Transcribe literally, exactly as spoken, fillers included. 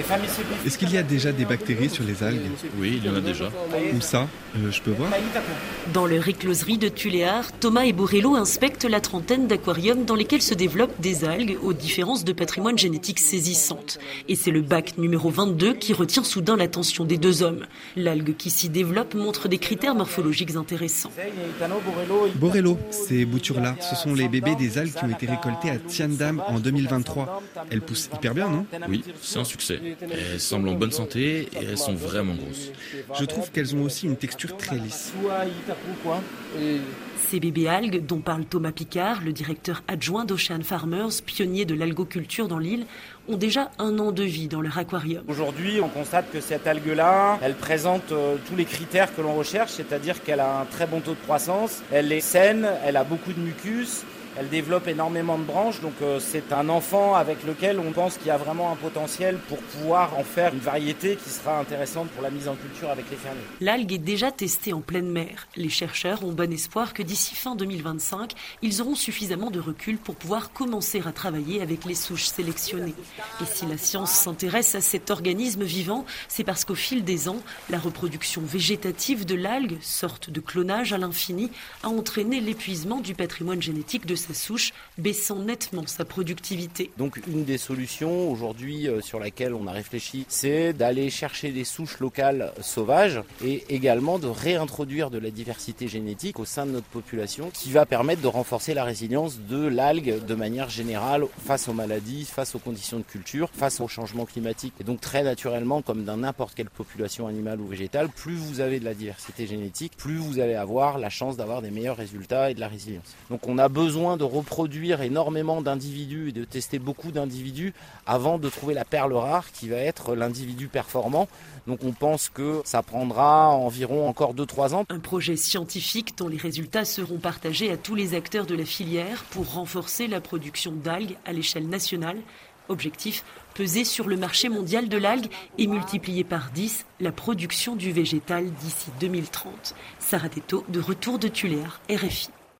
Est-ce qu'il y a déjà des bactéries sur les algues ? Oui, il y en a déjà. Où ça ? euh, Je peux voir ? Dans leur écloserie de Tuléar, Thomas et Borrello inspectent la trentaine d'aquariums dans lesquels se développent des algues aux différences de patrimoine génétique saisissantes. Et c'est le bac numéro vingt-deux qui retient soudain l'attention des deux hommes. L'algue qui s'y développe montre des critères morphologiques intéressants. Borrello, ces boutures-là, ce sont les bébés des algues qui ont été récoltés à Tiandam en deux mille vingt-trois. Elles poussent hyper bien, non ? Oui, c'est un succès. Elles semblent en bonne santé et elles sont vraiment grosses. Je trouve qu'elles ont aussi une texture très lisse. Ces bébés algues, dont parle Thomas Picard, le directeur adjoint d'Ocean Farmers, pionnier de l'algoculture dans l'île, ont déjà un an de vie dans leur aquarium. Aujourd'hui, on constate que cette algue-là, elle présente euh, tous les critères que l'on recherche, c'est-à-dire qu'elle a un très bon taux de croissance, elle est saine, elle a beaucoup de mucus, elle développe énormément de branches, donc euh, c'est un enfant avec lequel on pense qu'il y a vraiment un potentiel pour pouvoir en faire une variété qui sera intéressante pour la mise en culture avec les fermiers. L'algue est déjà testée en pleine mer. Les chercheurs ont bon espoir que d'ici fin deux mille vingt-cinq, ils auront suffisamment de recul pour pouvoir commencer à travailler avec les souches sélectionnées. Et si la science s'intéresse à cet organisme vivant, c'est parce qu'au fil des ans, la reproduction végétative de l'algue, sorte de clonage à l'infini, a entraîné l'épuisement du patrimoine génétique de sa souche, baissant nettement sa productivité. Donc une des solutions aujourd'hui euh, sur laquelle on a réfléchi, c'est d'aller chercher des souches locales sauvages et également de réintroduire de la diversité génétique au sein de notre population qui va permettre de renforcer la résilience de l'algue de manière générale face aux maladies, face aux conditions de culture, face au changement climatique. Et donc très naturellement, comme dans n'importe quelle population animale ou végétale, plus vous avez de la diversité génétique, plus vous allez avoir la chance d'avoir des meilleurs résultats et de la résilience. Donc on a besoin de reproduire énormément d'individus et de tester beaucoup d'individus avant de trouver la perle rare qui va être l'individu performant. Donc on pense que ça prendra environ encore deux à trois ans. Un projet scientifique dont les résultats seront partagés à tous les acteurs de la filière pour renforcer la production d'algues à l'échelle nationale. Objectif, peser sur le marché mondial de l'algue et multiplier par dix la production du végétal d'ici deux mille trente. Sarah Teto, de retour de Tuléar, R F I.